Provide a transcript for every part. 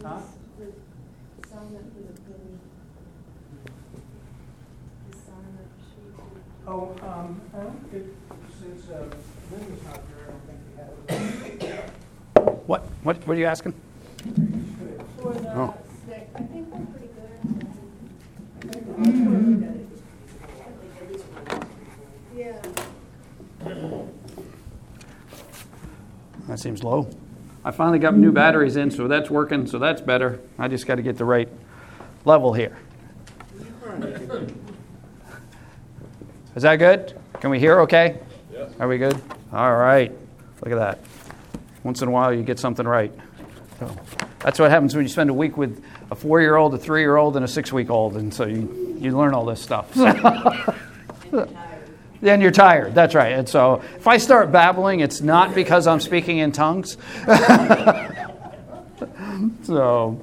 Huh? Oh, I don't think, since Linda's not there, I don't think we have it. What are you asking? For the Oh. stick, I think we're pretty good. Yeah. That seems low. I finally got new batteries in, so that's working, so that's better. I just got to get the right level here. Is that good? Can we hear okay? Yeah. Are we good? All right. Look at that. Once in a while, you get something right. So that's what happens when you spend a week with a 4-year-old, a 3-year-old, and a 6-week-old, and so you learn all this stuff. Then you're tired. That's right. And so if I start babbling, it's not because I'm speaking in tongues. So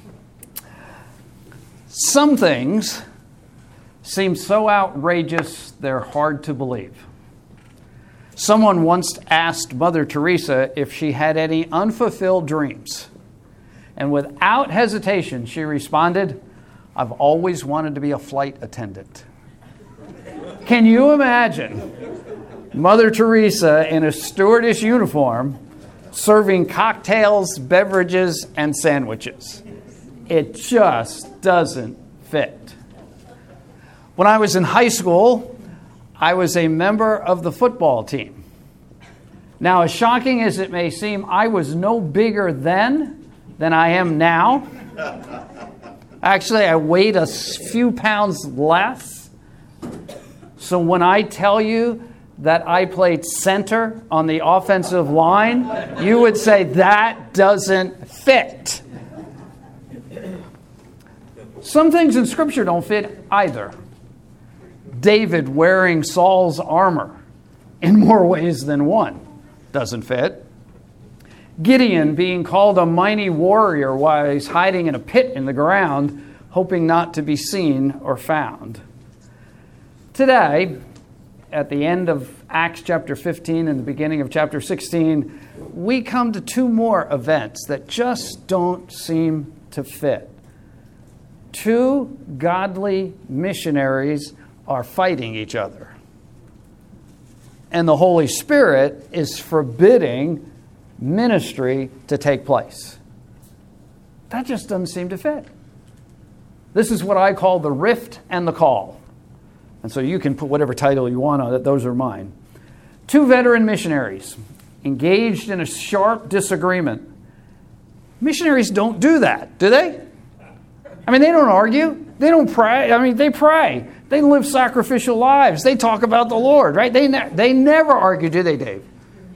some things seem so outrageous they're hard to believe. Someone once asked Mother Teresa if she had any unfulfilled dreams. And without hesitation, she responded, "I've always wanted to be a flight attendant." Can you imagine Mother Teresa in a stewardess uniform serving cocktails, beverages, and sandwiches? It just doesn't fit. When I was in high school, I was a member of the football team. Now, as shocking as it may seem, I was no bigger then than I am now. Actually, I weighed a few pounds less. So when I tell you that I played center on the offensive line, you would say that doesn't fit. Some things in Scripture don't fit either. David wearing Saul's armor in more ways than one doesn't fit. Gideon being called a mighty warrior while he's hiding in a pit in the ground, hoping not to be seen or found. Today, at the end of Acts chapter 15 and the beginning of chapter 16, we come to two more events that just don't seem to fit. Two godly missionaries are fighting each other. And the Holy Spirit is forbidding ministry to take place. That just doesn't seem to fit. This is what I call the rift and the call. And so you can put whatever title you want on it. Those are mine. Two veteran missionaries engaged in a sharp disagreement. Missionaries don't do that, do they? I mean, they don't argue. They don't pray. I mean, they pray. They live sacrificial lives. They talk about the Lord, right? They never argue, do they, Dave?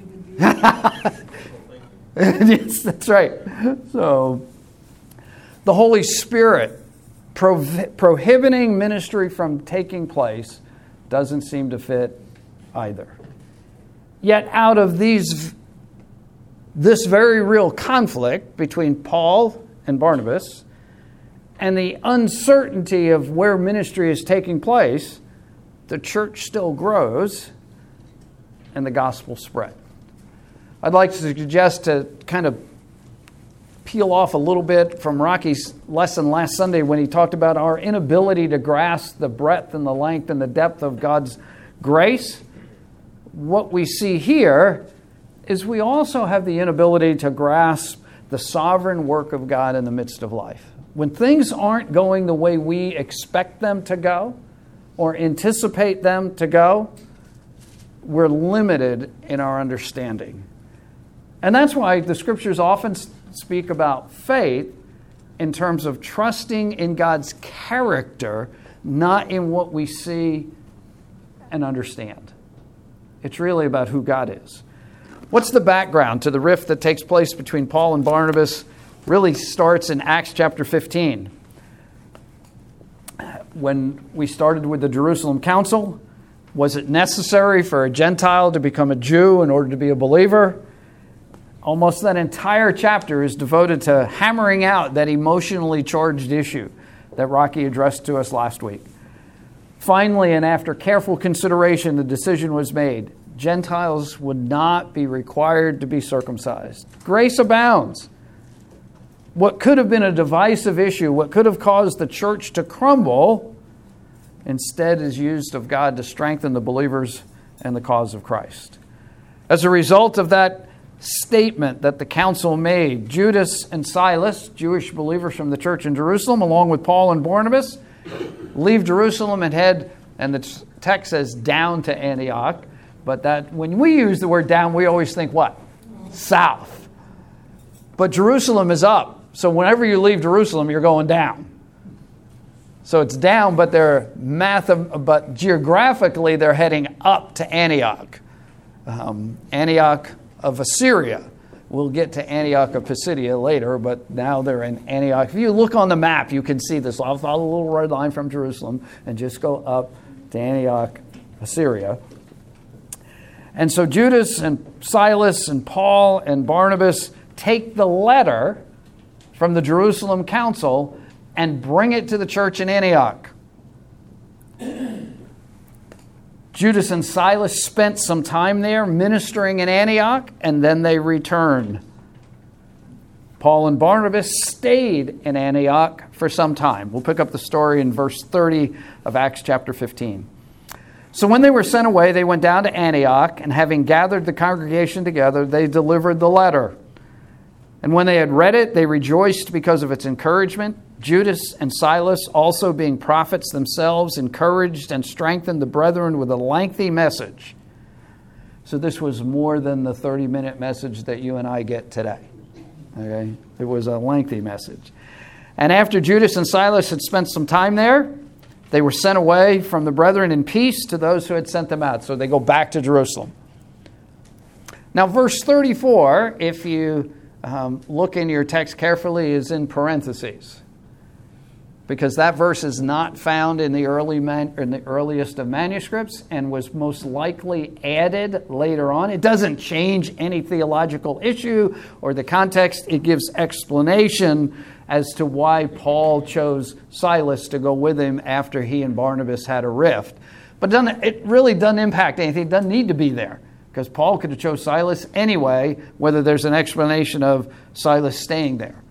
Yes, that's right. So, the Holy Spirit prohibiting ministry from taking place doesn't seem to fit either. Yet out of this very real conflict between Paul and Barnabas and the uncertainty of where ministry is taking place, the church still grows and the gospel spread. I'd like to suggest to kind of peel off a little bit from Rocky's lesson last Sunday when he talked about our inability to grasp the breadth and the length and the depth of God's grace. What we see here is we also have the inability to grasp the sovereign work of God in the midst of life. When things aren't going the way we expect them to go or anticipate them to go, we're limited in our understanding. And that's why the Scriptures often speak about faith in terms of trusting in God's character, not in what we see and understand. It's really about who God is. What's the background to the rift that takes place between Paul and Barnabas? Really starts in Acts chapter 15. When we started with the Jerusalem Council, was it necessary for a Gentile to become a Jew in order to be a believer? Almost that entire chapter is devoted to hammering out that emotionally charged issue that Rocky addressed to us last week. Finally, and after careful consideration, the decision was made. Gentiles would not be required to be circumcised. Grace abounds. what could have been a divisive issue, what could have caused the church to crumble, instead is used of God to strengthen the believers and the cause of Christ. As a result of that statement that the council made, Judas and Silas, Jewish believers from the church in Jerusalem, along with Paul and Barnabas, leave Jerusalem and head, and the text says down to Antioch, but that when we use the word down, we always think what? South. But Jerusalem is up. So whenever you leave Jerusalem, you're going down. So it's down, but but geographically they're heading up to Antioch. Antioch of Assyria. We'll get to Antioch of Pisidia later, but now they're in Antioch. If you look on the map, you can see this. I'll follow a little red line from Jerusalem and just go up to Antioch, Assyria. And so Judas and Silas and Paul and Barnabas take the letter from the Jerusalem council and bring it to the church in Antioch. Judas and Silas spent some time there ministering in Antioch, and then they returned. Paul and Barnabas stayed in Antioch for some time. We'll pick up the story in verse 30 of Acts chapter 15. So when they were sent away, they went down to Antioch, and having gathered the congregation together, they delivered the letter. And when they had read it, they rejoiced because of its encouragement. Judas and Silas, also being prophets themselves, encouraged and strengthened the brethren with a lengthy message. So this was more than the 30-minute message that you and I get today. Okay? It was a lengthy message. And after Judas and Silas had spent some time there, they were sent away from the brethren in peace to those who had sent them out. So they go back to Jerusalem. Now, verse 34, if you look in your text carefully, is in parentheses, because that verse is not found in the earliest of manuscripts and was most likely added later on. It doesn't change any theological issue or the context. It gives explanation as to why Paul chose Silas to go with him after he and Barnabas had a rift. But it really doesn't impact anything. It doesn't need to be there, because Paul could have chose Silas anyway, whether there's an explanation of Silas staying there.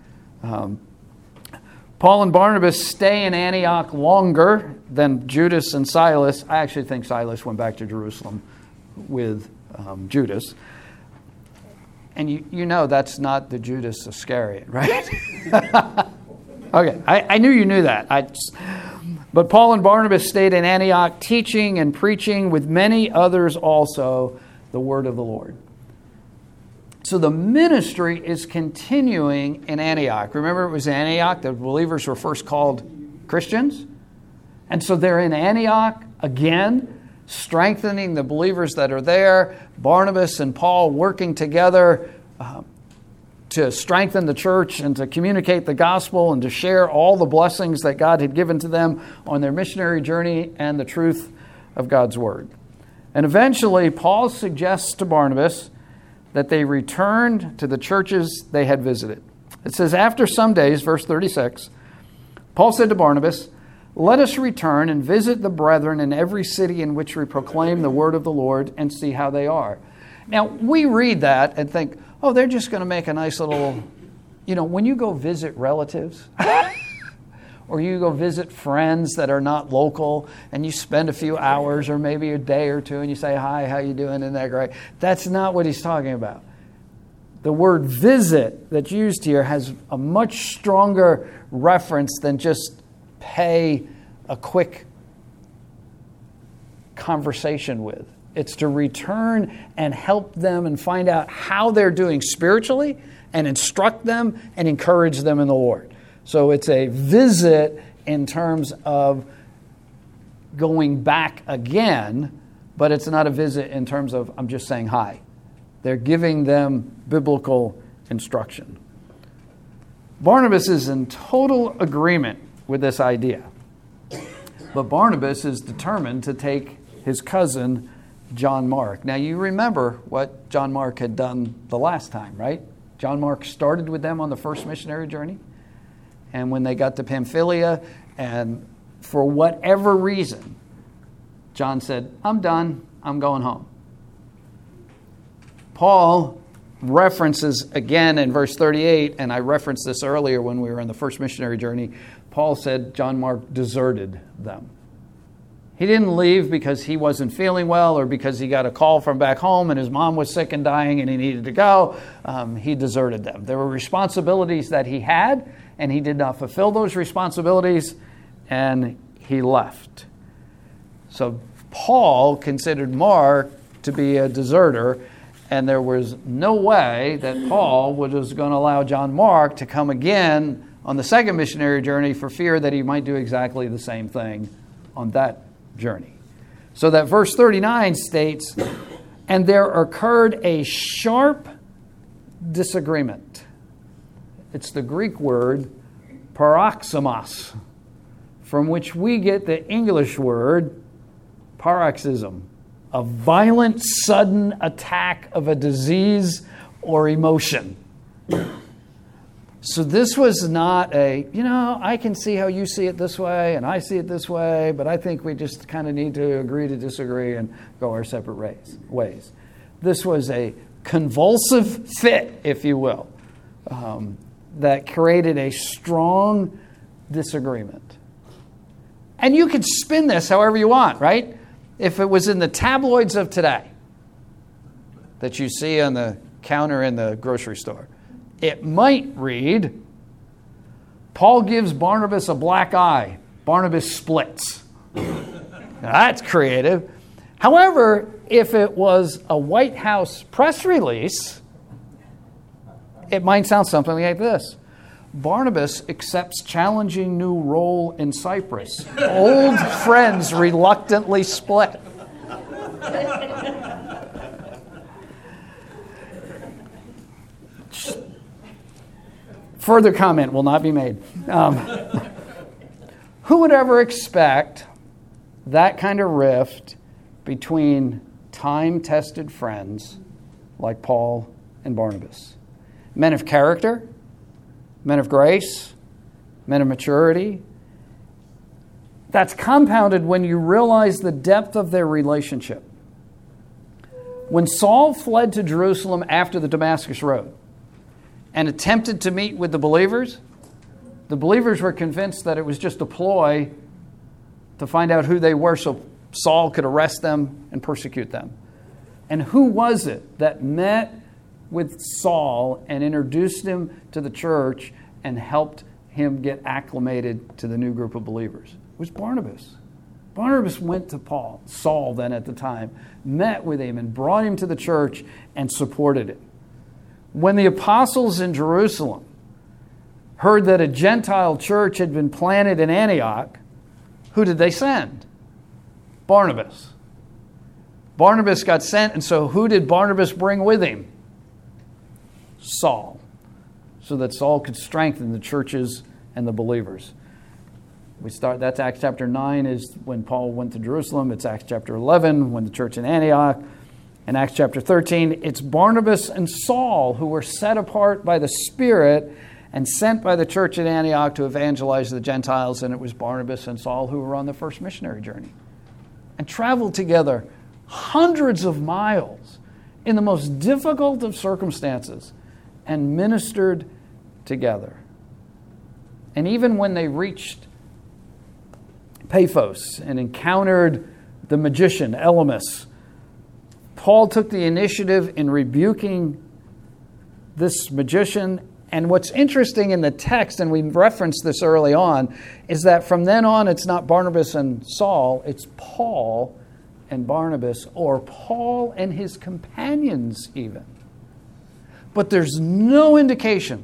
Paul and Barnabas stay in Antioch longer than Judas and Silas. I actually think Silas went back to Jerusalem with Judas. And you know that's not the Judas Iscariot, right? Okay, I knew you knew that. But Paul and Barnabas stayed in Antioch, teaching and preaching with many others also the word of the Lord. So the ministry is continuing in Antioch. Remember, it was in Antioch the believers were first called Christians. And so they're in Antioch again, strengthening the believers that are there. Barnabas and Paul working together to strengthen the church and to communicate the gospel and to share all the blessings that God had given to them on their missionary journey and the truth of God's word. And eventually, Paul suggests to Barnabas that they returned to the churches they had visited. It says, after some days, verse 36, Paul said to Barnabas, "Let us return and visit the brethren in every city in which we proclaim the word of the Lord and see how they are." Now, we read that and think, oh, they're just going to make a nice little, when you go visit relatives or you go visit friends that are not local and you spend a few hours or maybe a day or two and you say, "Hi, how you doing? Isn't that great?" That's not what he's talking about. The word visit that's used here has a much stronger reference than just pay a quick conversation with. It's to return and help them and find out how they're doing spiritually and instruct them and encourage them in the Lord. So it's a visit in terms of going back again, but it's not a visit in terms of I'm just saying hi. They're giving them biblical instruction. Barnabas is in total agreement with this idea. But Barnabas is determined to take his cousin, John Mark. Now, you remember what John Mark had done the last time, right? John Mark started with them on the first missionary journey. And when they got to Pamphylia, and for whatever reason, John said, "I'm done. I'm going home." Paul references again in verse 38, and I referenced this earlier when we were on the first missionary journey. Paul said John Mark deserted them. He didn't leave because he wasn't feeling well or because he got a call from back home and his mom was sick and dying and he needed to go. He deserted them. There were responsibilities that he had, and he did not fulfill those responsibilities, and he left. So Paul considered Mark to be a deserter, and there was no way that Paul was going to allow John Mark to come again on the second missionary journey for fear that he might do exactly the same thing on that journey. So that verse 39 states, and there occurred a sharp disagreement. It's the Greek word paroxysmos, from which we get the English word paroxysm, a violent, sudden attack of a disease or emotion. So this was not I can see how you see it this way and I see it this way, but I think we just kind of need to agree to disagree and go our separate ways. This was a convulsive fit, if you will, that created a strong disagreement. And you could spin this however you want, right? If it was in the tabloids of today that you see on the counter in the grocery store, it might read, Paul gives Barnabas a black eye. Barnabas splits. Now, that's creative. However, if it was a White House press release, it might sound something like this. Barnabas accepts challenging new role in Cyprus. Old friends reluctantly split. Further comment will not be made. Who would ever expect that kind of rift between time-tested friends like Paul and Barnabas? Men of character, men of grace, men of maturity. That's compounded when you realize the depth of their relationship. When Saul fled to Jerusalem after the Damascus Road and attempted to meet with the believers were convinced that it was just a ploy to find out who they were so Saul could arrest them and persecute them. And who was it that met with Saul and introduced him to the church and helped him get acclimated to the new group of believers? It was Barnabas. Barnabas went to Saul then at the time, met with him and brought him to the church and supported it. When the apostles in Jerusalem heard that a Gentile church had been planted in Antioch, who did they send? Barnabas. Barnabas got sent, and so who did Barnabas bring with him? Saul. So that Saul could strengthen the churches and the believers. That's Acts chapter 9 is when Paul went to Jerusalem. It's Acts chapter 11 when the church in Antioch. In Acts chapter 13, it's Barnabas and Saul who were set apart by the Spirit and sent by the church at Antioch to evangelize the Gentiles. And it was Barnabas and Saul who were on the first missionary journey and traveled together hundreds of miles in the most difficult of circumstances and ministered together. And even when they reached Paphos and encountered the magician Elymas, Paul took the initiative in rebuking this magician. And what's interesting in the text, and we referenced this early on, is that from then on it's not Barnabas and Saul, it's Paul and Barnabas, or Paul and his companions even. But there's no indication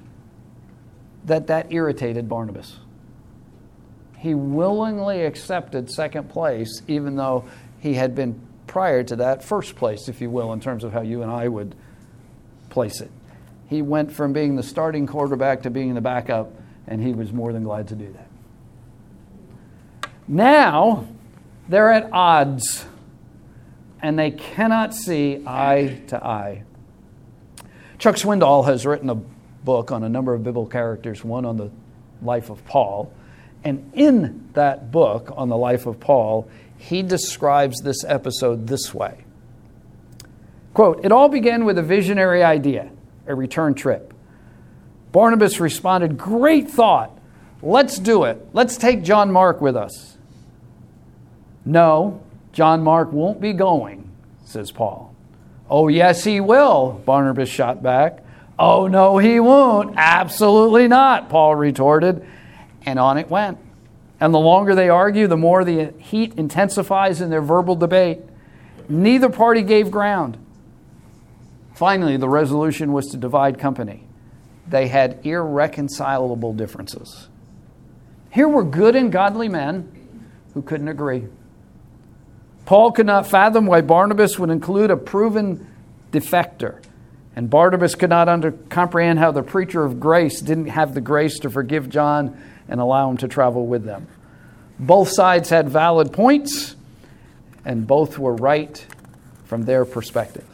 that irritated Barnabas. He willingly accepted second place, even though he had been prior to that first place, if you will, in terms of how you and I would place it. He went from being the starting quarterback to being the backup, and he was more than glad to do that. Now, they're at odds, and they cannot see eye to eye. Chuck Swindoll has written a book on a number of biblical characters, one on the life of Paul. And in that book on the life of Paul, he describes this episode this way. Quote, "It all began with a visionary idea, a return trip. Barnabas responded, 'Great thought. Let's do it. Let's take John Mark with us.' 'No, John Mark won't be going,' says Paul. 'Oh, yes, he will,' Barnabas shot back. 'Oh, no, he won't. Absolutely not,' Paul retorted. And on it went. And the longer they argue, the more the heat intensifies in their verbal debate. Neither party gave ground. Finally, the resolution was to divide company. They had irreconcilable differences. Here were good and godly men who couldn't agree. Paul could not fathom why Barnabas would include a proven defector. And Barnabas could not comprehend how the preacher of grace didn't have the grace to forgive John and allow him to travel with them. Both sides had valid points, and both were right from their perspective.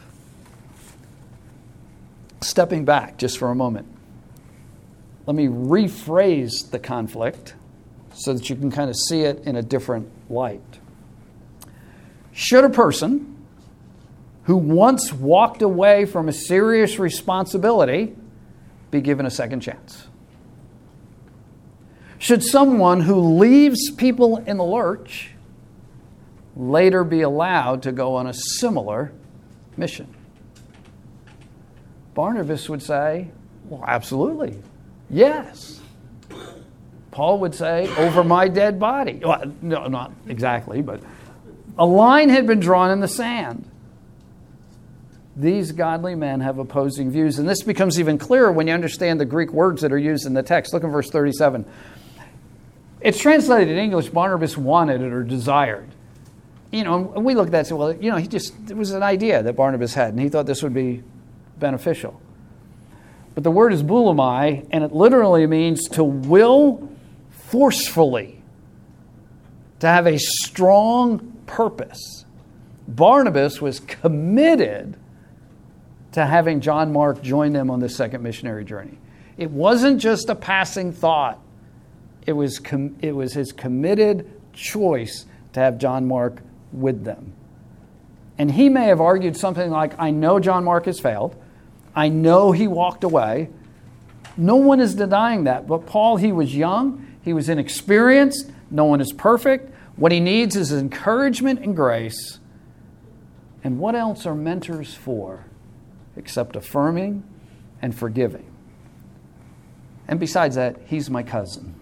Stepping back just for a moment, let me rephrase the conflict so that you can kind of see it in a different light. Should a person who once walked away from a serious responsibility be given a second chance? Should someone who leaves people in the lurch later be allowed to go on a similar mission? Barnabas would say, well, absolutely, yes. Paul would say, over my dead body. Well, no, not exactly, but a line had been drawn in the sand. These godly men have opposing views, and this becomes even clearer when you understand the Greek words that are used in the text. Look at verse 37. It's translated in English, Barnabas wanted it or desired. You know, and we look at that and say, well, you know, it was an idea that Barnabas had, and he thought this would be beneficial. But the word is boulomai, and it literally means to will forcefully, to have a strong purpose. Barnabas was committed to having John Mark join them on this second missionary journey. It wasn't just a passing thought. It was his committed choice to have John Mark with them. And he may have argued something like, I know John Mark has failed. I know he walked away. No one is denying that. But Paul, he was young. He was inexperienced. No one is perfect. What he needs is encouragement and grace. And what else are mentors for except affirming and forgiving? And besides that, he's my cousin.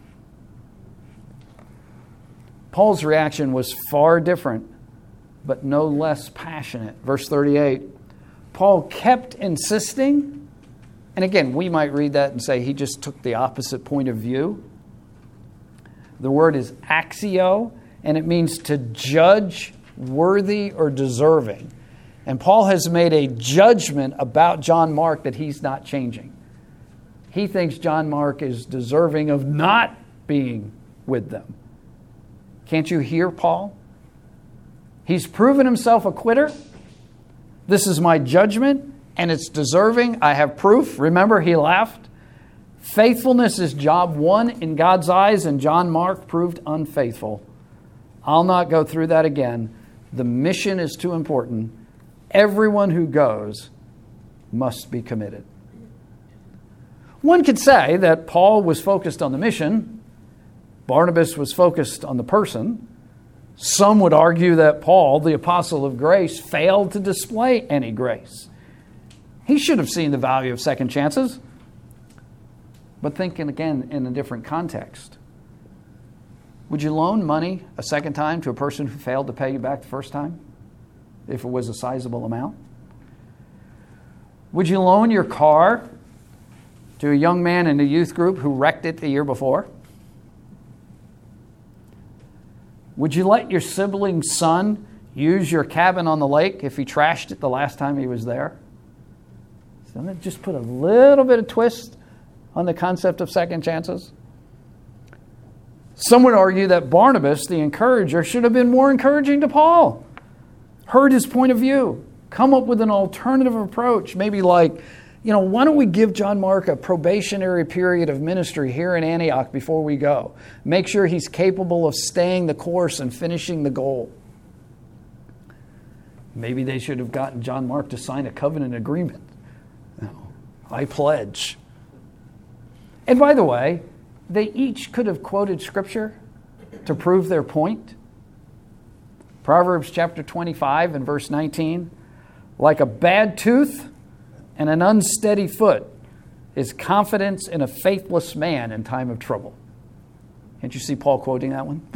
Paul's reaction was far different, but no less passionate. Verse 38, Paul kept insisting, and again, we might read that and say he just took the opposite point of view. The word is axio, and it means to judge worthy or deserving. And Paul has made a judgment about John Mark that he's not changing. He thinks John Mark is deserving of not being with them. Can't you hear Paul? He's proven himself a quitter. This is my judgment, and it's deserving. I have proof. Remember, he laughed. Faithfulness is job one in God's eyes, and John Mark proved unfaithful. I'll not go through that again. The mission is too important. Everyone who goes must be committed. One could say that Paul was focused on the mission. Barnabas was focused on the person. Some would argue that Paul, the apostle of grace, failed to display any grace. He should have seen the value of second chances. But thinking again in a different context. Would you loan money a second time to a person who failed to pay you back the first time, if it was a sizable amount? Would you loan your car to a young man in a youth group who wrecked it the year before? Would you let your sibling's son use your cabin on the lake if he trashed it the last time he was there? So let me just put a little bit of twist on the concept of second chances. Some would argue that Barnabas, the encourager, should have been more encouraging to Paul. Heard his point of view. Come up with an alternative approach. Maybe like, why don't we give John Mark a probationary period of ministry here in Antioch before we go? Make sure he's capable of staying the course and finishing the goal. Maybe they should have gotten John Mark to sign a covenant agreement. No, I pledge. And by the way, they each could have quoted Scripture to prove their point. Proverbs chapter 25 and verse 19, like a bad tooth and an unsteady foot is confidence in a faithless man in time of trouble. Can't you see Paul quoting that one?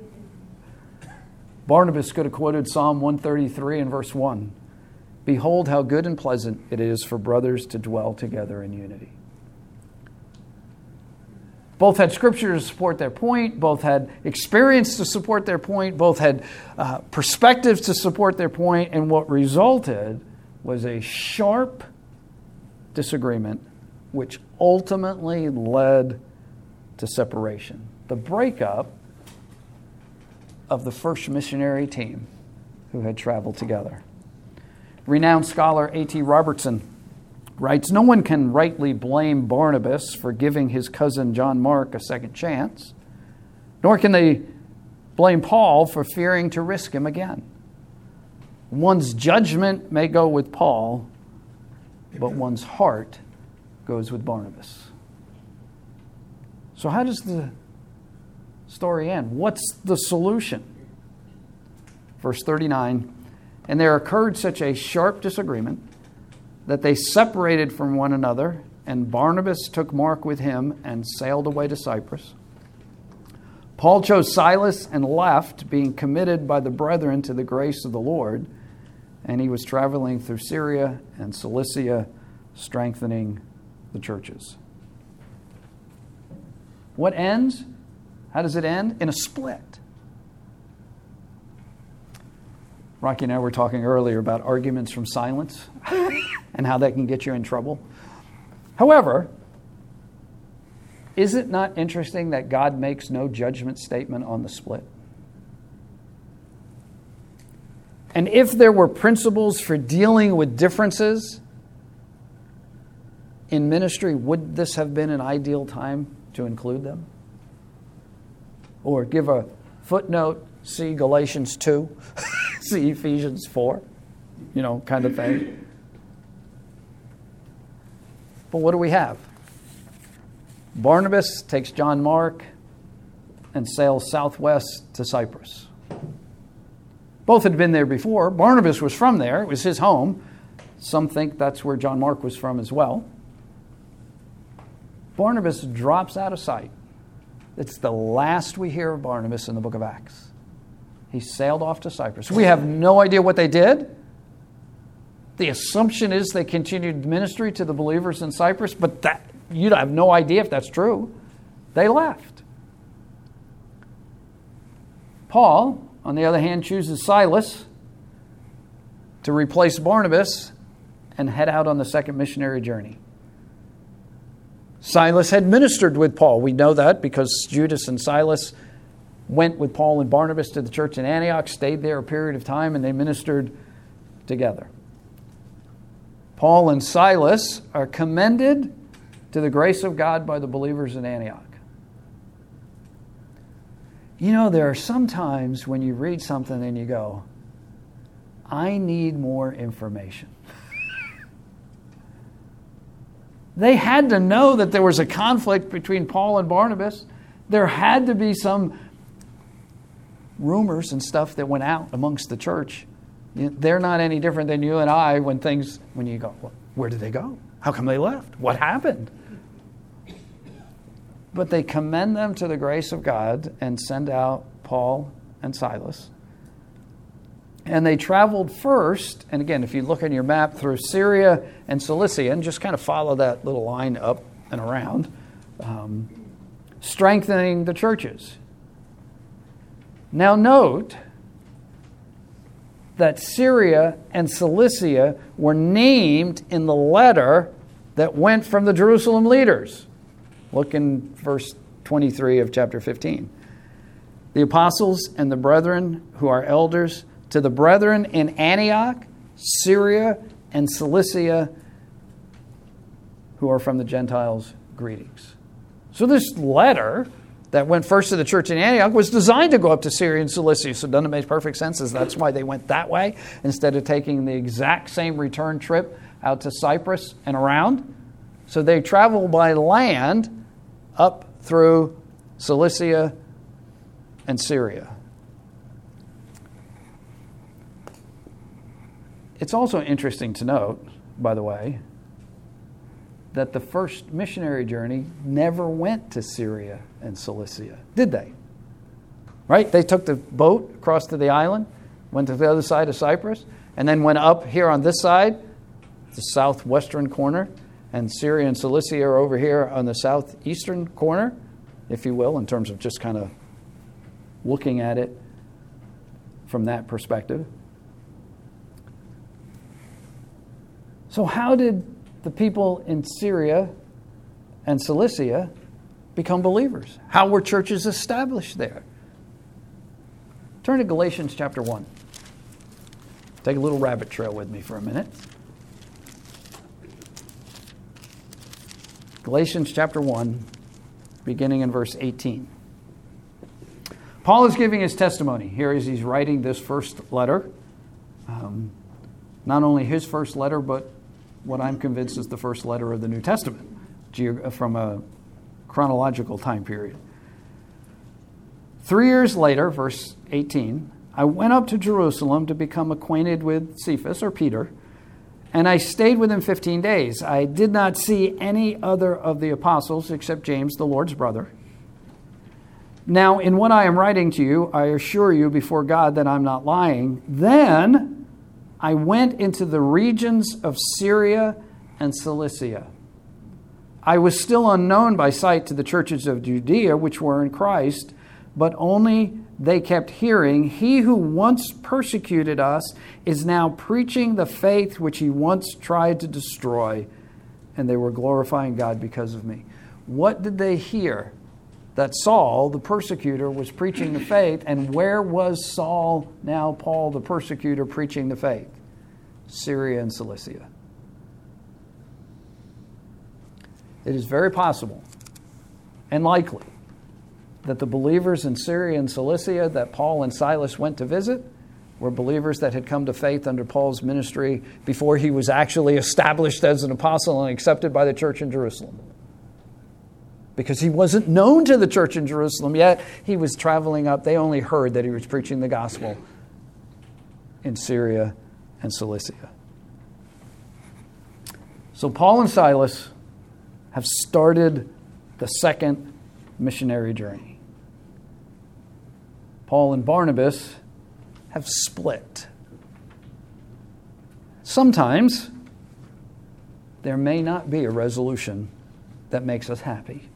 Barnabas could have quoted Psalm 133 and verse 1. Behold how good and pleasant it is for brothers to dwell together in unity. Both had Scripture to support their point. Both had experience to support their point. Both had perspectives to support their point. And what resulted was a sharp disagreement, which ultimately led to separation. The breakup of the first missionary team who had traveled together. Renowned scholar A.T. Robertson writes, no one can rightly blame Barnabas for giving his cousin John Mark a second chance, nor can they blame Paul for fearing to risk him again. One's judgment may go with Paul, but one's heart goes with Barnabas. So how does the story end? What's the solution? Verse 39, and there occurred such a sharp disagreement that they separated from one another, and Barnabas took Mark with him and sailed away to Cyprus. Paul chose Silas and left, being committed by the brethren to the grace of the Lord, and he was traveling through Syria and Cilicia, strengthening the churches. What ends? How does it end? In a split. Rocky and I were talking earlier about arguments from silence and how that can get you in trouble. However, is it not interesting that God makes no judgment statement on the split? And if there were principles for dealing with differences in ministry, would this have been an ideal time to include them? Or give a footnote, see Galatians 2, see Ephesians 4, kind of thing. But what do we have? Barnabas takes John Mark and sails southwest to Cyprus. Both had been there before. Barnabas was from there. It was his home. Some think that's where John Mark was from as well. Barnabas drops out of sight. It's the last we hear of Barnabas in the book of Acts. He sailed off to Cyprus. We have no idea what they did. The assumption is they continued ministry to the believers in Cyprus, but you have no idea if that's true. They left. Paul, on the other hand, chooses Silas to replace Barnabas and head out on the second missionary journey. Silas had ministered with Paul. We know that because Judas and Silas went with Paul and Barnabas to the church in Antioch, stayed there a period of time, and they ministered together. Paul and Silas are commended to the grace of God by the believers in Antioch. There are some times when you read something and you go, I need more information. They had to know that there was a conflict between Paul and Barnabas. There had to be some rumors and stuff that went out amongst the church. They're not any different than you and I when you go, where did they go? How come they left? What happened? But they commend them to the grace of God and send out Paul and Silas. And they traveled first, and again, if you look on your map, through Syria and Cilicia, and just kind of follow that little line up and around, strengthening the churches. Now note that Syria and Cilicia were named in the letter that went from the Jerusalem leaders. Look in verse 23 of chapter 15. The apostles and the brethren who are elders, to the brethren in Antioch, Syria, and Cilicia, who are from the Gentiles, greetings. So this letter that went first to the church in Antioch was designed to go up to Syria and Cilicia. So doesn't it make perfect sense? That's why they went that way instead of taking the exact same return trip out to Cyprus and around. So they travel by land up through Cilicia and Syria. It's also interesting to note, by the way, that the first missionary journey never went to Syria and Cilicia, did they? Right? They took the boat across to the island, went to the other side of Cyprus, and then went up here on this side, the southwestern corner, and Syria and Cilicia are over here on the southeastern corner, if you will, in terms of just kind of looking at it from that perspective. So how did the people in Syria and Cilicia become believers? How were churches established there? Turn to Galatians chapter 1. Take a little rabbit trail with me for a minute. Galatians chapter 1, beginning in verse 18. Paul is giving his testimony here as he's writing this first letter. Not only his first letter, but what I'm convinced is the first letter of the New Testament from a chronological time period. 3 years later, verse 18, I went up to Jerusalem to become acquainted with Cephas, or Peter, and I stayed with him 15 days. I did not see any other of the apostles except James, the Lord's brother. Now, in what I am writing to you, I assure you before God that I'm not lying. Then I went into the regions of Syria and Cilicia. I was still unknown by sight to the churches of Judea, which were in Christ, but only they kept hearing, he who once persecuted us is now preaching the faith which he once tried to destroy, and they were glorifying God because of me. What did they hear? That Saul, the persecutor, was preaching the faith. And where was Saul, now Paul, the persecutor, preaching the faith? Syria and Cilicia. It is very possible and likely that the believers in Syria and Cilicia that Paul and Silas went to visit were believers that had come to faith under Paul's ministry before he was actually established as an apostle and accepted by the church in Jerusalem. Because he wasn't known to the church in Jerusalem yet. He was traveling up. They only heard that he was preaching the gospel in Syria and Cilicia. So Paul and Silas have started the second missionary journey. Paul and Barnabas have split. Sometimes there may not be a resolution that makes us happy.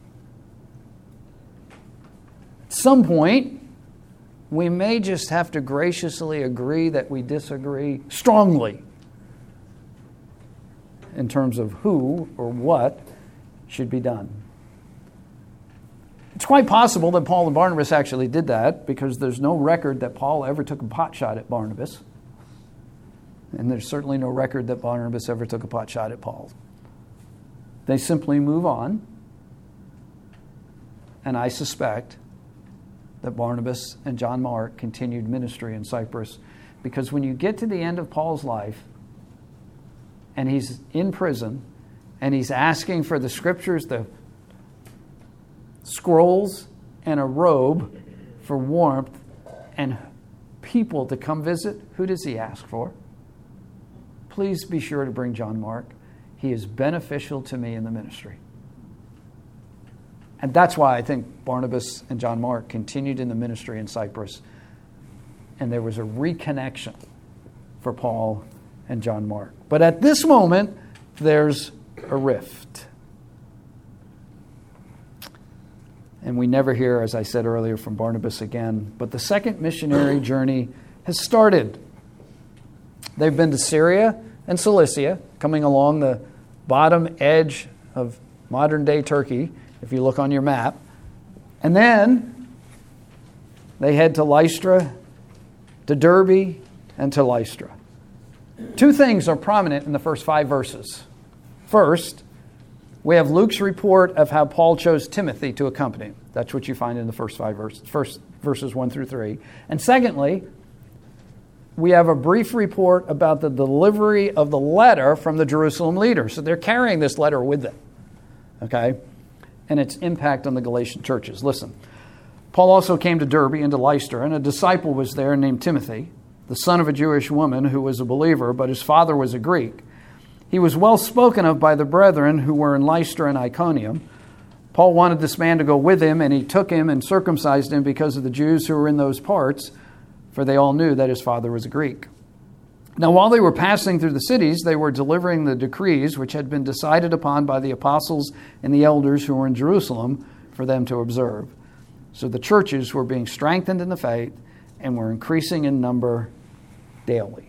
At some point, we may just have to graciously agree that we disagree strongly in terms of who or what should be done. It's quite possible that Paul and Barnabas actually did that, because there's no record that Paul ever took a pot shot at Barnabas. And there's certainly no record that Barnabas ever took a pot shot at Paul. They simply move on. And I suspect that Barnabas and John Mark continued ministry in Cyprus, because when you get to the end of Paul's life and he's in prison and he's asking for the scriptures, the scrolls and a robe for warmth and people to come visit, who does he ask for? Please be sure to bring John Mark. He is beneficial to me in the ministry. And that's why I think Barnabas and John Mark continued in the ministry in Cyprus. And there was a reconnection for Paul and John Mark. But at this moment, there's a rift. And we never hear, as I said earlier, from Barnabas again. But the second missionary journey has started. They've been to Syria and Cilicia, coming along the bottom edge of modern-day Turkey, if you look on your map. And then they head to Lystra, to Derbe, and to Lystra. Two things are prominent in the first 5 verses. First, We have Luke's report of how Paul chose Timothy to accompany him. That's what you find in the first verses 1 through 3. And secondly, we have a brief report about the delivery of the letter from the Jerusalem leaders. So they're carrying this letter with them, okay? And its impact on the Galatian churches. Listen, Paul also came to Derbe and to Lystra, and a disciple was there named Timothy, the son of a Jewish woman who was a believer, but his father was a Greek. He was well spoken of by the brethren who were in Lystra and Iconium. Paul wanted this man to go with him, and he took him and circumcised him because of the Jews who were in those parts, for they all knew that his father was a Greek. Now, while they were passing through the cities, they were delivering the decrees which had been decided upon by the apostles and the elders who were in Jerusalem for them to observe. So the churches were being strengthened in the faith and were increasing in number daily.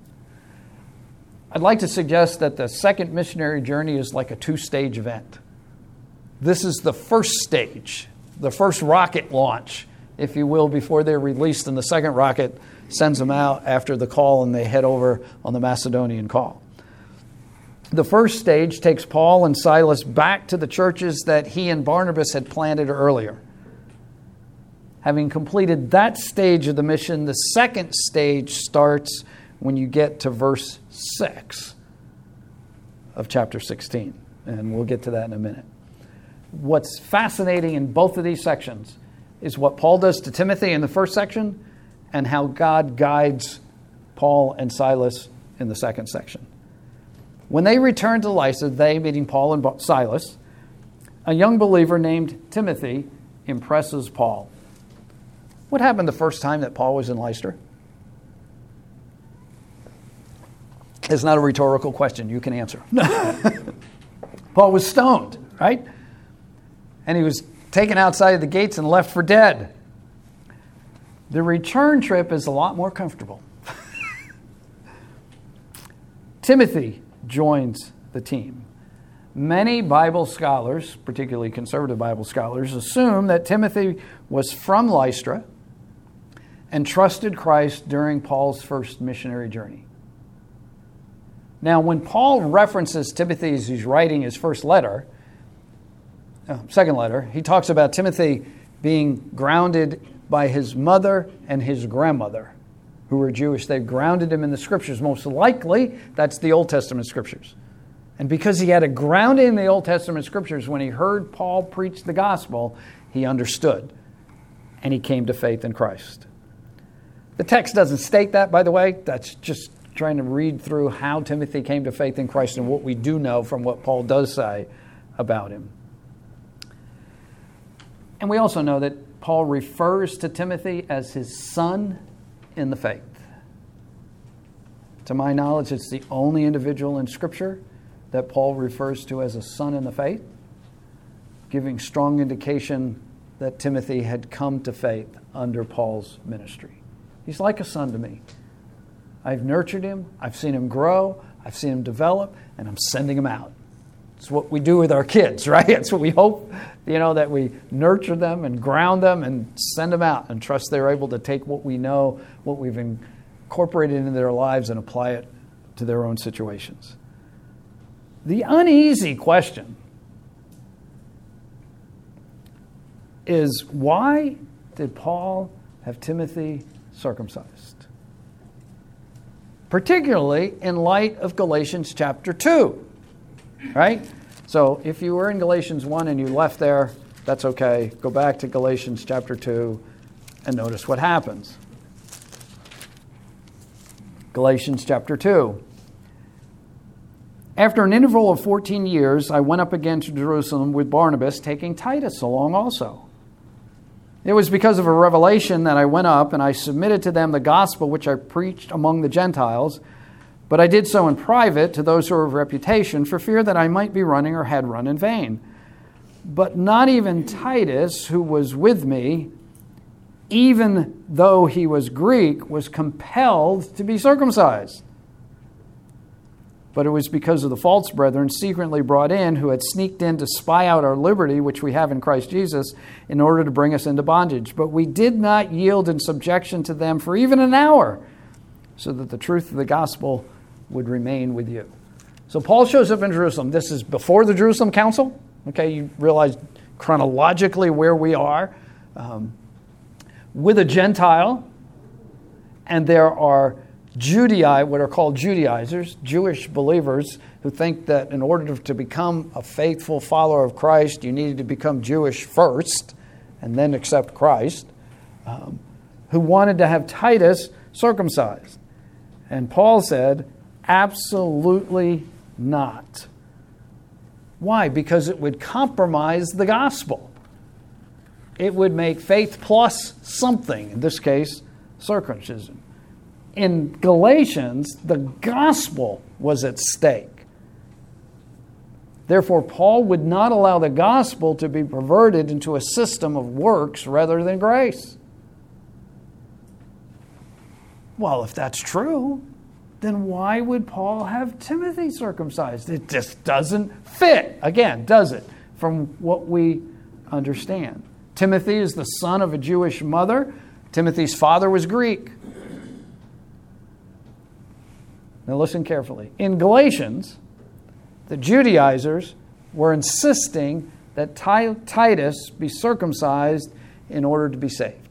I'd like to suggest that the second missionary journey is like a two-stage event. This is the first stage, the first rocket launch, if you will, before they're released, and the second rocket sends them out after the call and they head over on the Macedonian call. The first stage takes Paul and Silas back to the churches that he and Barnabas had planted earlier. Having completed that stage of the mission, the second stage starts when you get to verse 6 of chapter 16. And we'll get to that in a minute. What's fascinating in both of these sections is what Paul does to Timothy in the first section and how God guides Paul and Silas in the second section. When they return to Lystra, they, meaning Paul and Silas, a young believer named Timothy impresses Paul. What happened the first time that Paul was in Lystra? It's not a rhetorical question. You can answer. Paul was stoned, right? And he was taken outside of the gates and left for dead. The return trip is a lot more comfortable. Timothy joins the team. Many Bible scholars, particularly conservative Bible scholars, assume that Timothy was from Lystra and trusted Christ during Paul's first missionary journey. Now, when Paul references Timothy as he's writing his second letter, he talks about Timothy being grounded by his mother and his grandmother, who were Jewish. They grounded him in the Scriptures. Most likely, that's the Old Testament Scriptures. And because he had a grounding in the Old Testament Scriptures, when he heard Paul preach the gospel, he understood, and he came to faith in Christ. The text doesn't state that, by the way. That's just trying to read through how Timothy came to faith in Christ and what we do know from what Paul does say about him. And we also know that Paul refers to Timothy as his son in the faith. To my knowledge, it's the only individual in Scripture that Paul refers to as a son in the faith, giving strong indication that Timothy had come to faith under Paul's ministry. He's like a son to me. I've nurtured him, I've seen him grow, I've seen him develop, and I'm sending him out. It's what we do with our kids, right? It's what we hope, that we nurture them and ground them and send them out and trust they're able to take what we know, what we've incorporated into their lives and apply it to their own situations. The uneasy question is, why did Paul have Timothy circumcised? Particularly in light of Galatians chapter 2. Right? So if you were in Galatians 1 and you left there, that's okay. Go back to Galatians chapter 2 and notice what happens. Galatians chapter 2. After an interval of 14 years, I went up again to Jerusalem with Barnabas, taking Titus along also. It was because of a revelation that I went up, and I submitted to them the gospel which I preached among the Gentiles, but I did so in private to those who are of reputation, for fear that I might be running or had run in vain. But not even Titus, who was with me, even though he was Greek, was compelled to be circumcised. But it was because of the false brethren secretly brought in, who had sneaked in to spy out our liberty, which we have in Christ Jesus, in order to bring us into bondage. But we did not yield in subjection to them for even an hour, so that the truth of the gospel would remain with you. So Paul shows up in Jerusalem. This is before the Jerusalem Council. Okay, you realize chronologically where we are. With a Gentile, and there are what are called Judaizers, Jewish believers, who think that in order to become a faithful follower of Christ, you needed to become Jewish first and then accept Christ, who wanted to have Titus circumcised. And Paul said, absolutely not. Why? Because it would compromise the gospel. It would make faith plus something, in this case, circumcision. In Galatians, the gospel was at stake. Therefore, Paul would not allow the gospel to be perverted into a system of works rather than grace. Well, if that's true, then why would Paul have Timothy circumcised? It just doesn't fit, again, does it, from what we understand. Timothy is the son of a Jewish mother. Timothy's father was Greek. Now listen carefully. In Galatians, the Judaizers were insisting that Titus be circumcised in order to be saved.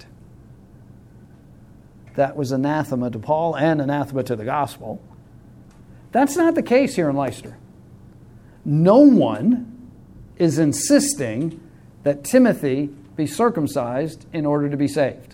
That was anathema to Paul and anathema to the gospel. That's not the case here in Lystra. No one is insisting that Timothy be circumcised in order to be saved.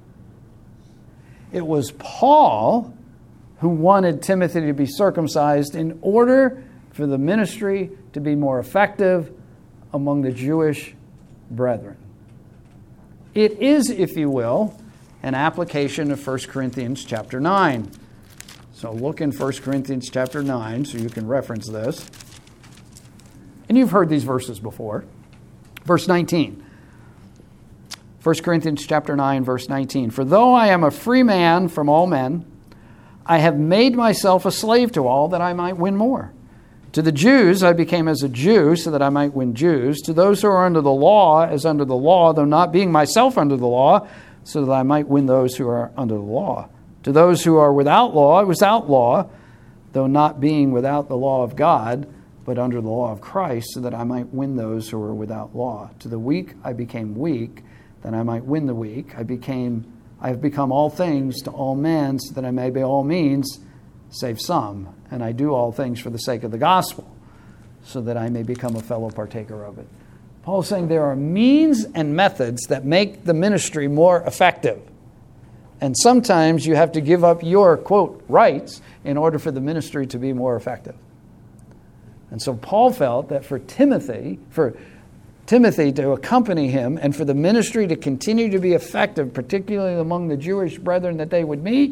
It was Paul who wanted Timothy to be circumcised in order for the ministry to be more effective among the Jewish brethren. It is, if you will, an application of 1 Corinthians chapter 9. So look in 1 Corinthians chapter 9 so you can reference this. And you've heard these verses before. Verse 19. 1 Corinthians chapter 9, verse 19. For though I am a free man from all men, I have made myself a slave to all that I might win more. To the Jews I became as a Jew so that I might win Jews. To those who are under the law as under the law, though not being myself under the law, so that I might win those who are under the law. To those who are without law, I was outlaw, though not being without the law of God, but under the law of Christ, so that I might win those who are without law. To the weak I became weak, that I might win the weak. I have become all things to all men, so that I may by all means save some. And I do all things for the sake of the gospel, so that I may become a fellow partaker of it. Paul's saying there are means and methods that make the ministry more effective. And sometimes you have to give up your, quote, rights in order for the ministry to be more effective. And so Paul felt that for Timothy to accompany him and for the ministry to continue to be effective, particularly among the Jewish brethren that they would meet,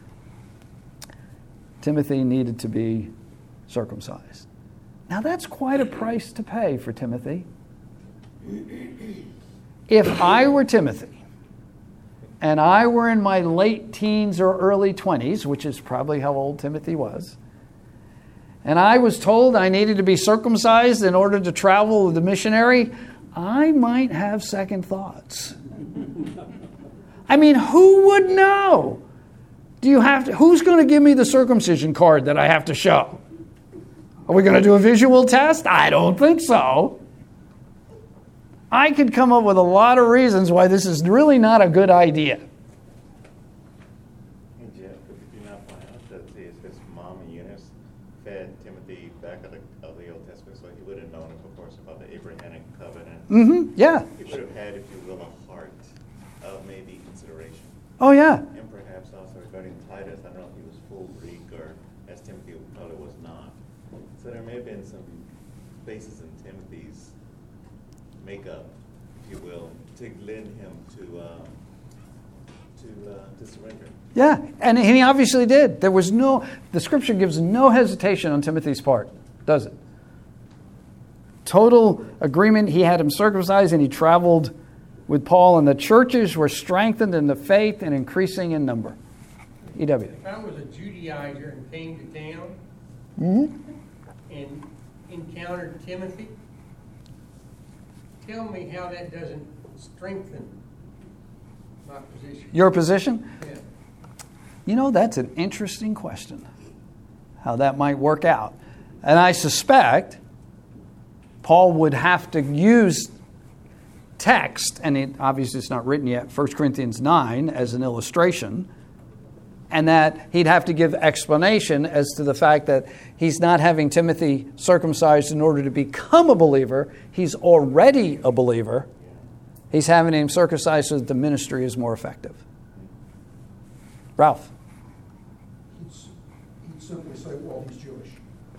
Timothy needed to be circumcised. Now that's quite a price to pay for Timothy. If I were Timothy and I were in my late teens or early 20s, which is probably how old Timothy was, and I was told I needed to be circumcised in order to travel with the missionary, I might have second thoughts. I mean, who would know? Who's going to give me the circumcision card that I have to show? Are we going to do a visual test? I don't think so. I could come up with a lot of reasons why this is really not a good idea. Hey Jeff, did you not find out that his mom Eunice fed Timothy back of the Old Testament, so he would have known, of course, about the Abrahamic covenant? Mm-hmm. Yeah. He would have had, if you will, a heart of maybe consideration. Oh, yeah. And perhaps also regarding Titus, I don't know if he was full Greek or, as Timothy probably was not. So there may have been some basis in Timothy's makeup, if you will, to lend him to surrender. Yeah, and he obviously did. The scripture gives no hesitation on Timothy's part, does it? Total agreement. He had him circumcised and he traveled with Paul, and the churches were strengthened in the faith and increasing in number. E.W. If I was a Judaizer and came to town and encountered Timothy, tell me how that doesn't strengthen my position. Your position? Yeah. You know, that's an interesting question, how that might work out. And I suspect Paul would have to use text, and obviously it's not written yet, 1 Corinthians 9 as an illustration, and that he'd have to give explanation as to the fact that he's not having Timothy circumcised in order to become a believer. He's already a believer. He's having him circumcised so that the ministry is more effective. Ralph. He'd simply say, well, he's Jewish.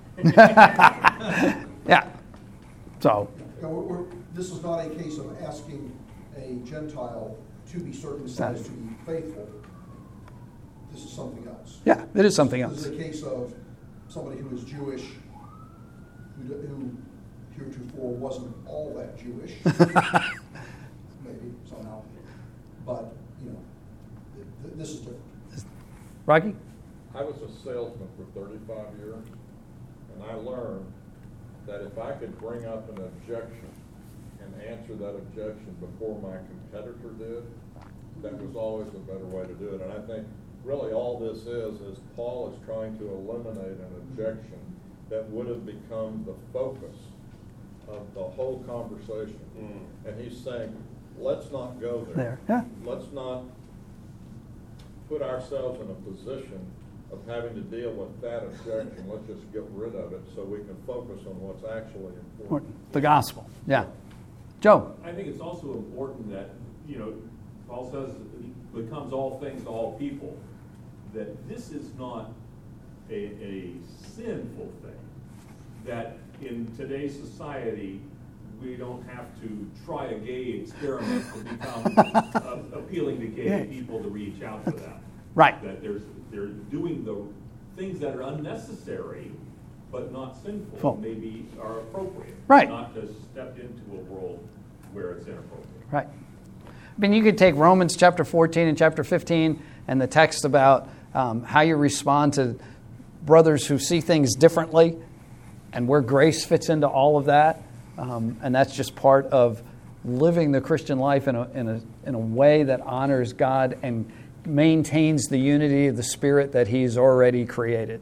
Yeah. So. This is not a case of asking a Gentile to be circumcised, to be faithful. This is something else. Yeah, it is something This else. is a case of somebody who is Jewish, who heretofore wasn't all that Jewish, maybe somehow. But, this is different. Rocky? I was a salesman for 35 years, and I learned that if I could bring up an objection and answer that objection before my competitor did, that was always a better way to do it. And I think really all this is Paul is trying to eliminate an objection that would have become the focus of the whole conversation. And he's saying, let's not go there. Yeah. Let's not put ourselves in a position of having to deal with that objection. Let's just get rid of it so we can focus on what's actually important. The gospel. Yeah. Joe? I think it's also important that, Paul says becomes all things to all people, that this is not a sinful thing, that in today's society we don't have to try a gay experiment to become appealing to gay people to reach out to them. Right. That they're doing the things that are unnecessary but not sinful, maybe are appropriate. Right. Not to step into a world where it's inappropriate. Right. I mean, you could take Romans chapter 14 and chapter 15 and the text about how you respond to brothers who see things differently and where grace fits into all of that. And that's just part of living the Christian life in a way that honors God and maintains the unity of the Spirit that He's already created.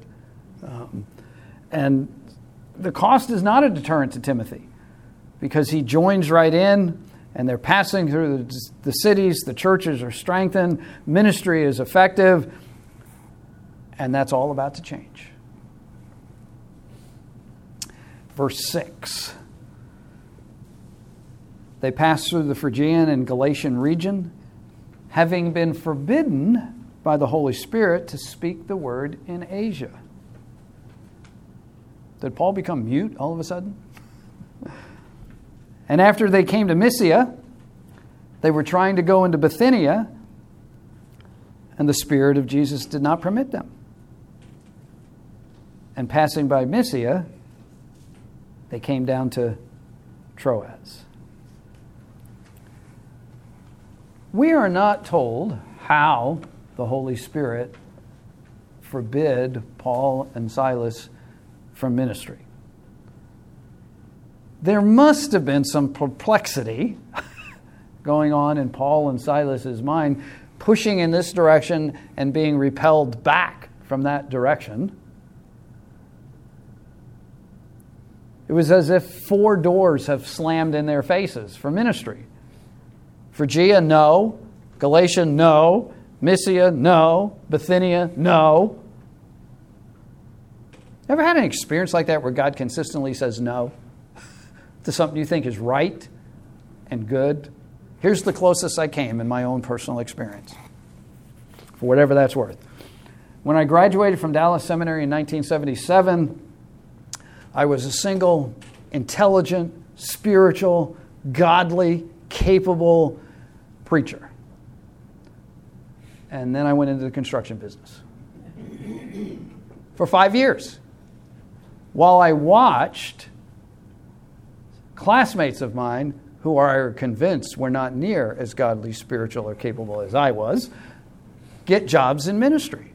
And the cost is not a deterrent to Timothy because he joins right in and they're passing through the cities, the churches are strengthened, ministry is effective, and that's all about to change. Verse 6. They passed through the Phrygian and Galatian region, having been forbidden by the Holy Spirit to speak the word in Asia. Did Paul become mute all of a sudden? And after they came to Mysia, they were trying to go into Bithynia, and the Spirit of Jesus did not permit them. And passing by Mysia, they came down to Troas. We are not told how the Holy Spirit forbid Paul and Silas from ministry. There must have been some perplexity going on in Paul and Silas's mind, pushing in this direction and being repelled back from that direction. It was as if 4 doors have slammed in their faces for ministry. Phrygia, no. Galatia, no. Mysia, no. Bithynia, no. Ever had an experience like that where God consistently says no to something you think is right and good? Here's the closest I came in my own personal experience, for whatever that's worth. When I graduated from Dallas Seminary in 1977, I was a single, intelligent, spiritual, godly, capable preacher. And then I went into the construction business for 5 years, while I watched classmates of mine who are convinced were not near as godly, spiritual, or capable as I was, get jobs in ministry.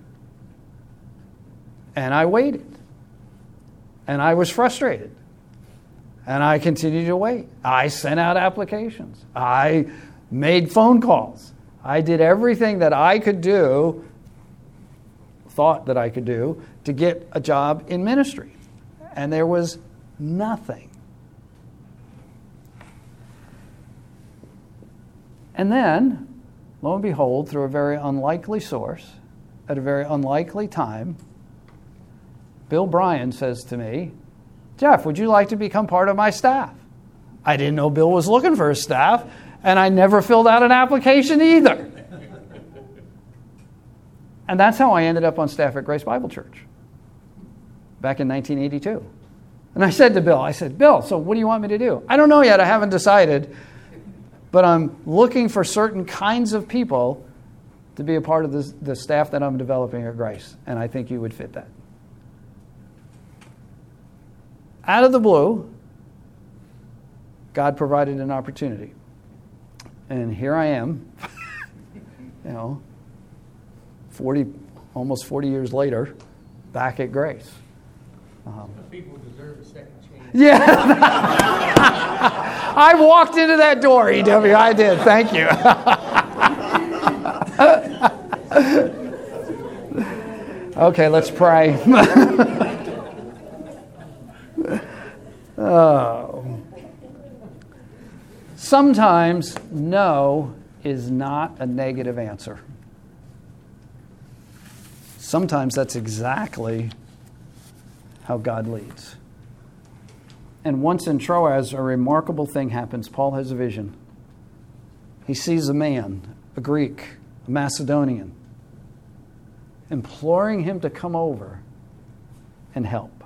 And I waited. And I was frustrated. And I continued to wait. I sent out applications. I made phone calls. I did everything that I could do, thought that I could do, to get a job in ministry. And there was nothing. And then, lo and behold, through a very unlikely source, at a very unlikely time, Bill Bryan says to me, Jeff, would you like to become part of my staff? I didn't know Bill was looking for a staff, and I never filled out an application either. And that's how I ended up on staff at Grace Bible Church back in 1982. And I said to Bill, Bill, so what do you want me to do? I don't know yet. I haven't decided. But I'm looking for certain kinds of people to be a part of the staff that I'm developing at Grace. And I think you would fit that. Out of the blue, God provided an opportunity. And here I am, almost 40 years later, back at Grace. People deserve a second chance. Yeah. I walked into that door, EW. I did. Thank you. Okay, let's pray. Sometimes no is not a negative answer. Sometimes that's exactly how God leads. And once in Troas, a remarkable thing happens. Paul has a vision. He sees a man, a Greek, a Macedonian, imploring him to come over and help.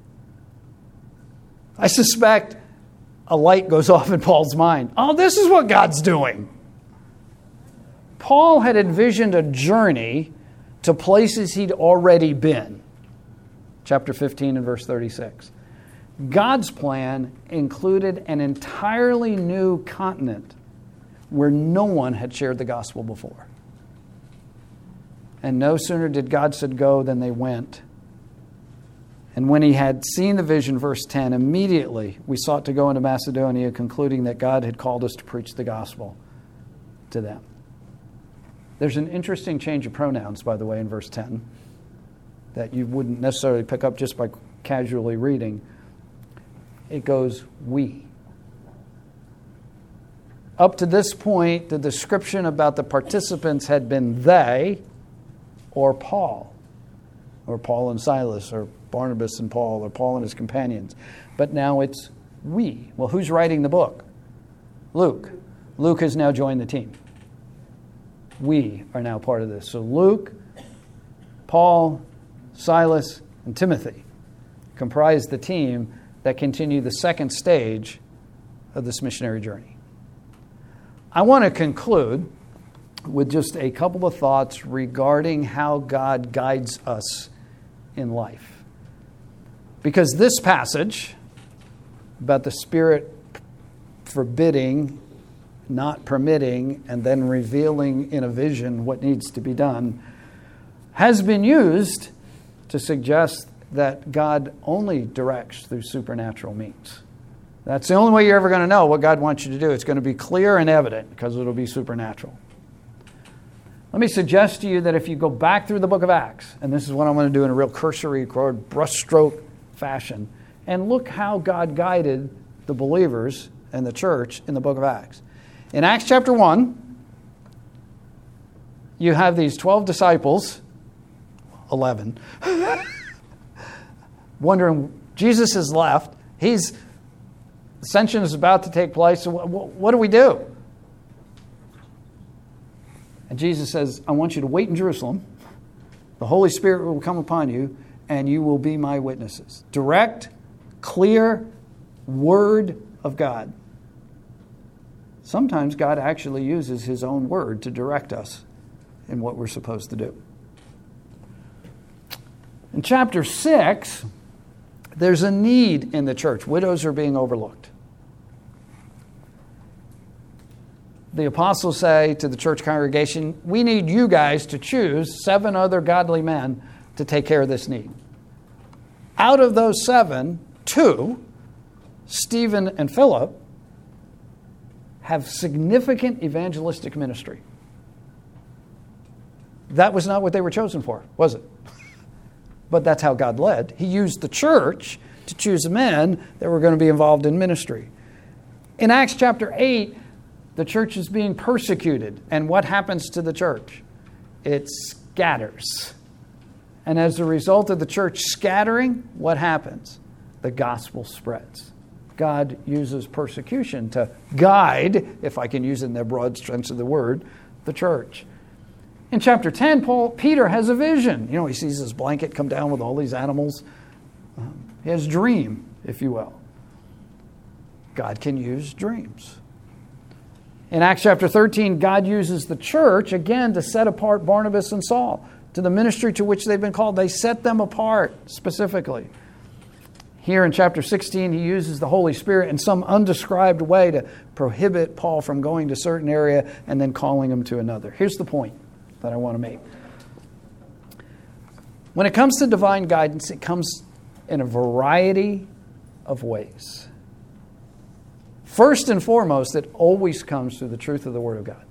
I suspect a light goes off in Paul's mind. Oh, this is what God's doing. Paul had envisioned a journey to places he'd already been. Chapter 15 and verse 36. God's plan included an entirely new continent where no one had shared the gospel before. And no sooner did God say go than they went. And when he had seen the vision, verse 10, immediately we sought to go into Macedonia, concluding that God had called us to preach the gospel to them. There's an interesting change of pronouns, by the way, in verse 10 that you wouldn't necessarily pick up just by casually reading. It goes, we. Up to this point, the description about the participants had been they or Paul and Silas, or Barnabas and Paul, or Paul and his companions. But now it's we. Well, who's writing the book? Luke. Luke has now joined the team. We are now part of this. So Luke, Paul, Silas, and Timothy comprise the team that continue the second stage of this missionary journey. I want to conclude with just a couple of thoughts regarding how God guides us in life. Because this passage about the Spirit forbidding, not permitting, and then revealing in a vision what needs to be done has been used to suggest that God only directs through supernatural means. That's the only way you're ever going to know what God wants you to do. It's going to be clear and evident because it'll be supernatural. Let me suggest to you that if you go back through the book of Acts, and this is what I'm going to do in a real cursory, brushstroke fashion, and look how God guided the believers and the church in the book of Acts. In Acts chapter 1, you have these 12 disciples, 11, wondering, Jesus has left. Ascension is about to take place. So what do we do? And Jesus says, I want you to wait in Jerusalem. The Holy Spirit will come upon you, and you will be my witnesses. Direct, clear word of God. Sometimes God actually uses his own word to direct us in what we're supposed to do. In chapter 6, there's a need in the church. Widows are being overlooked. The apostles say to the church congregation, we need you guys to choose 7 other godly men to take care of this need. Out of those 7, 2, Stephen and Philip, have significant evangelistic ministry. That was not what they were chosen for, was it? But that's how God led. He used the church to choose men that were going to be involved in ministry. In Acts chapter 8, the church is being persecuted. And what happens to the church? It scatters. And as a result of the church scattering, what happens? The gospel spreads. God uses persecution to guide, if I can use it in the broad sense of the word, the church. In chapter 10, Peter has a vision. He sees this blanket come down with all these animals. He has a dream, if you will. God can use dreams. In Acts chapter 13, God uses the church, again, to set apart Barnabas and Saul to the ministry to which they've been called. They set them apart specifically. Here in chapter 16, he uses the Holy Spirit in some undescribed way to prohibit Paul from going to a certain area and then calling him to another. Here's the point that I want to make. When it comes to divine guidance, it comes in a variety of ways. First and foremost, it always comes through the truth of the Word of God.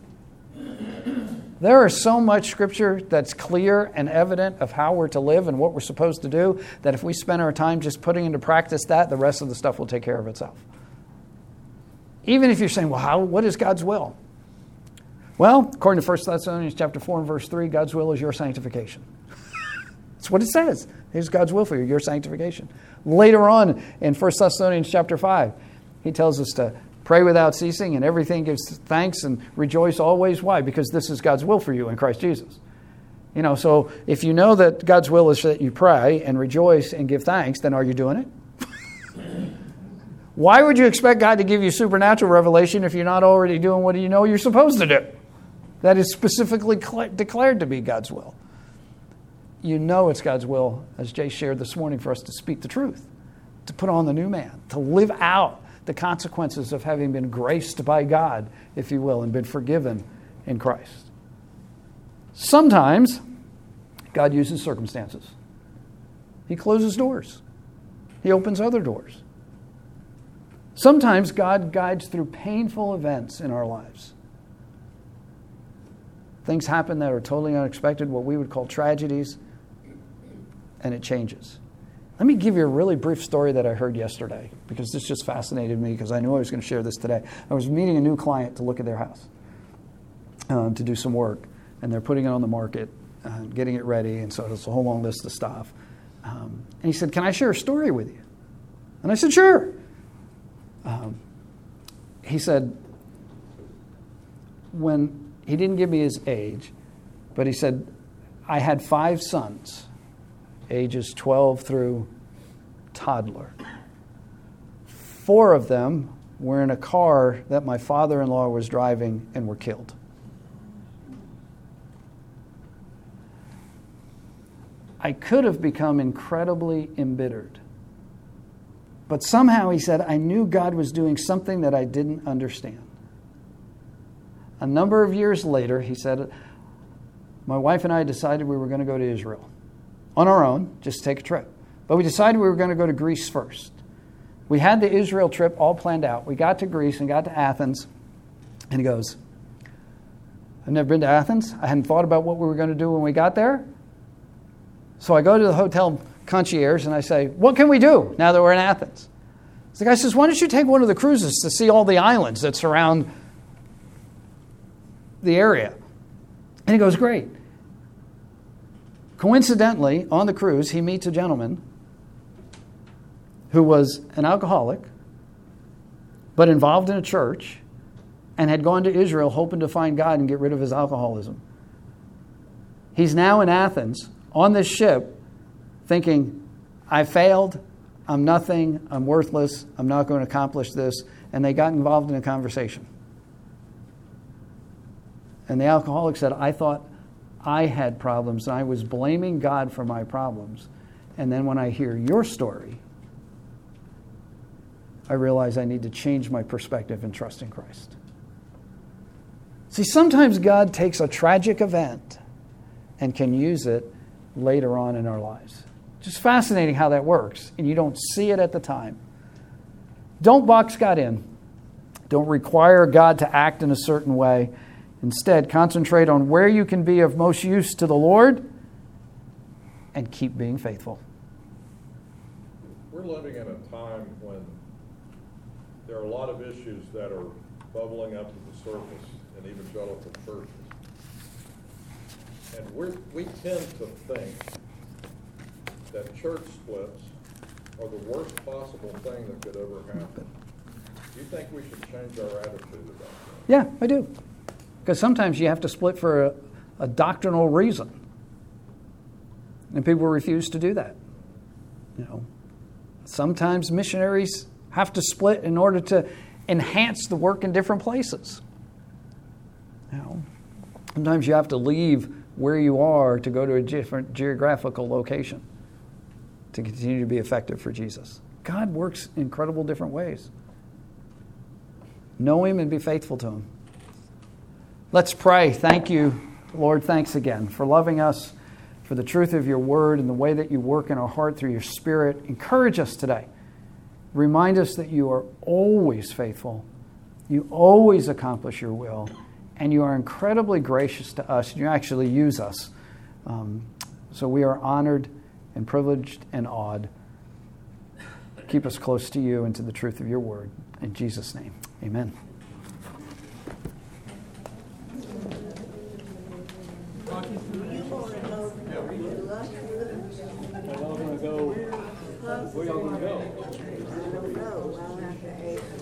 There is so much Scripture that's clear and evident of how we're to live and what we're supposed to do that if we spend our time just putting into practice that, the rest of the stuff will take care of itself. Even if you're saying, well, what is God's will? Well, according to 1 Thessalonians chapter 4 and verse 3, God's will is your sanctification. That's what it says. Here's God's will for you, your sanctification. Later on in 1 Thessalonians chapter 5, he tells us to pray without ceasing, and everything gives thanks and rejoice always. Why? Because this is God's will for you in Christ Jesus. So if you know that God's will is that you pray and rejoice and give thanks, then are you doing it? Why would you expect God to give you supernatural revelation if you're not already doing what you know you're supposed to do? That is specifically declared to be God's will. You know it's God's will, as Jay shared this morning, for us to speak the truth, to put on the new man, to live out the consequences of having been graced by God, if you will, and been forgiven in Christ. Sometimes God uses circumstances. He closes doors. He opens other doors. Sometimes God guides through painful events in our lives. Things happen that are totally unexpected, what we would call tragedies, and it changes. Let me give you a really brief story that I heard yesterday, because this just fascinated me, because I knew I was going to share this today. I was meeting a new client to look at their house, to do some work, and they're putting it on the market, getting it ready, and so it's a whole long list of stuff. And he said, "Can I share a story with you?" And I said, "Sure." He said, when he didn't give me his age, but he said, I had 5 sons, ages 12 through toddler. 4 of them were in a car that my father-in-law was driving and were killed. I could have become incredibly embittered. But somehow, he said, I knew God was doing something that I didn't understand. A number of years later, he said, my wife and I decided we were going to go to Israel. On our own, just take a trip. But we decided we were going to go to Greece first. We had the Israel trip all planned out. We got to Greece and got to Athens. And he goes, I've never been to Athens. I hadn't thought about what we were going to do when we got there. So I go to the hotel concierge and I say, what can we do now that we're in Athens? So the guy says, why don't you take one of the cruises to see all the islands that surround the area? And he goes, great. Coincidentally, on the cruise, he meets a gentleman who was an alcoholic, but involved in a church, and had gone to Israel hoping to find God and get rid of his alcoholism. He's now in Athens on this ship thinking, I failed, I'm nothing, I'm worthless, I'm not going to accomplish this. And they got involved in a conversation. And the alcoholic said, I thought I had problems, and I was blaming God for my problems. And then when I hear your story, I realize I need to change my perspective and trust in Christ. See, sometimes God takes a tragic event and can use it later on in our lives. Just fascinating how that works, and you don't see it at the time. Don't box God in. Don't require God to act in a certain way. Instead, concentrate on where you can be of most use to the Lord and keep being faithful. we're living in a time when there are a lot of issues that are bubbling up to the surface in evangelical churches. And we tend to think that church splits are the worst possible thing that could ever happen. Do you think we should change our attitude about that? Yeah, I do. Because sometimes you have to split for a doctrinal reason. And people refuse to do that. You know, sometimes missionaries have to split in order to enhance the work in different places. You know, sometimes you have to leave where you are to go to a different geographical location to continue to be effective for Jesus. God works in incredible different ways. Know Him and be faithful to Him. Let's pray. Thank you, Lord. Thanks again for loving us, for the truth of your word and the way that you work in our heart through your Spirit. Encourage us today. Remind us that you are always faithful. You always accomplish your will. And you are incredibly gracious to us. You actually use us. So we are honored and privileged and awed. Keep us close to you and to the truth of your word. In Jesus' name, amen. Where y'all gonna go? I don't know. I'll have to ask.